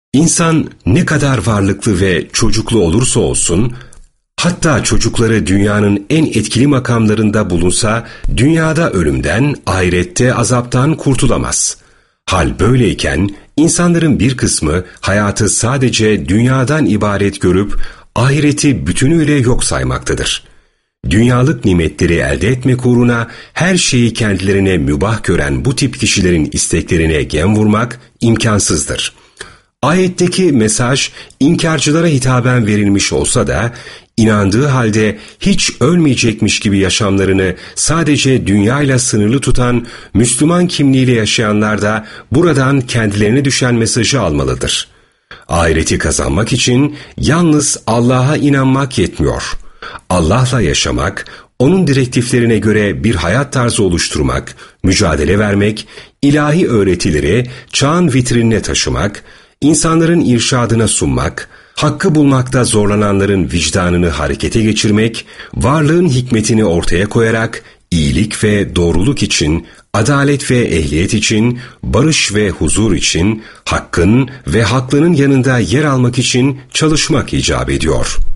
İnsan ne kadar varlıklı ve çocuklu olursa olsun, hatta çocukları dünyanın en etkili makamlarında bulunsa, dünyada ölümden, ahirette azaptan kurtulamaz. Hal böyleyken, insanların bir kısmı hayatı sadece dünyadan ibaret görüp, ahireti bütünüyle yok saymaktadır. Dünyalık nimetleri elde etmek uğruna her şeyi kendilerine mübah gören bu tip kişilerin isteklerine gem vurmak imkansızdır. Ayetteki mesaj inkarcılara hitaben verilmiş olsa da, inandığı halde hiç ölmeyecekmiş gibi yaşamlarını sadece dünyayla sınırlı tutan Müslüman kimliğiyle yaşayanlar da buradan kendilerine düşen mesajı almalıdır. Ahireti kazanmak için yalnız Allah'a inanmak yetmiyor. Allah'la yaşamak, onun direktiflerine göre bir hayat tarzı oluşturmak, mücadele vermek, ilahi öğretileri çağın vitrinine taşımak, insanların irşadına sunmak, hakkı bulmakta zorlananların vicdanını harekete geçirmek, varlığın hikmetini ortaya koyarak iyilik ve doğruluk için, adalet ve ehliyet için, barış ve huzur için, hakkın ve haklının yanında yer almak için çalışmak icap ediyor.